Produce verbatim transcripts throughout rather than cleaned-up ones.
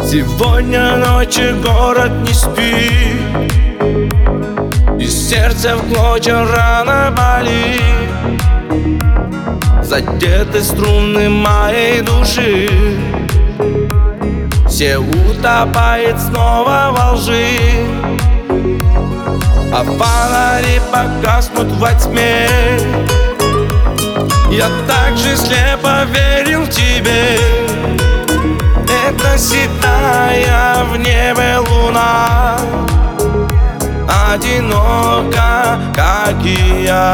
Сегодня ночью город не спит, и сердце в клочья рано болит. Задеты струны моей души, все утопает снова во лжи. А фонари погаснут во тьме. Я так же слепо верил в тебе. Это седая в небе луна, одинока, как и я.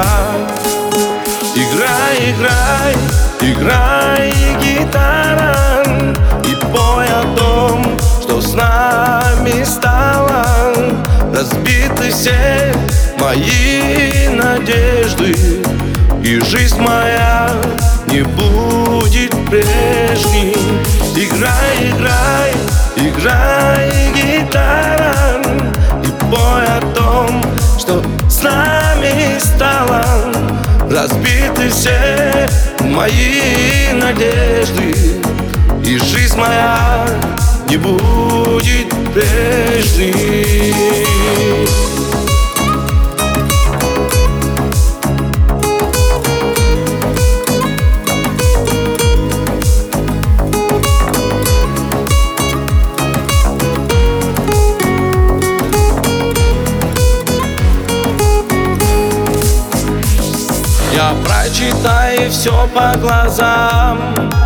Играй, играй, играй, гитара, и пой о том, что с нами стало. Разбиты все мои надежды, и жизнь моя не будет прежней. Играй, играй, играй, гитара, и пой о том, что с нами стало. Разбиты все мои надежды, и жизнь моя не будет прежней. Я прочитаю все по глазам,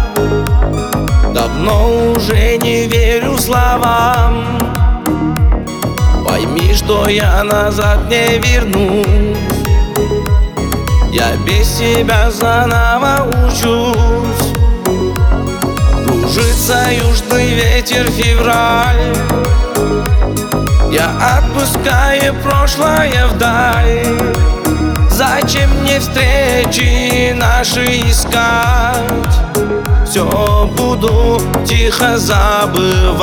давно уже не верю словам. Пойми, что я назад не вернусь. Я без тебя заново учусь. Кружится южный ветер февраль. Я отпускаю прошлое вдаль. Зачем мне встречи наши искать? Все буду тихо забывать.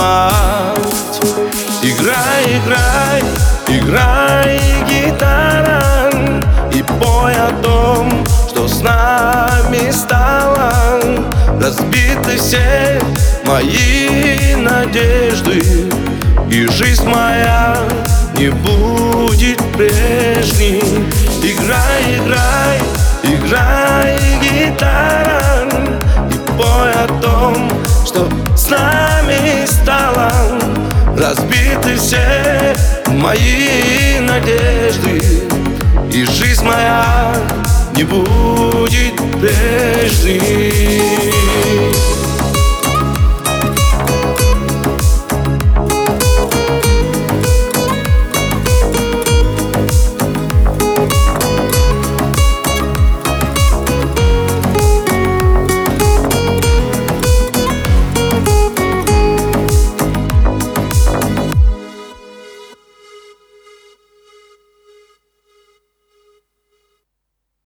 Играй, играй, играй, гитара, и пой о том, что с нами стало. Разбиты все мои надежды, и жизнь моя не будет прежней. Играй, играй, играй, гитара, и пой о том, что с нами стало. Разбиты все мои надежды, и жизнь моя не будет прежней.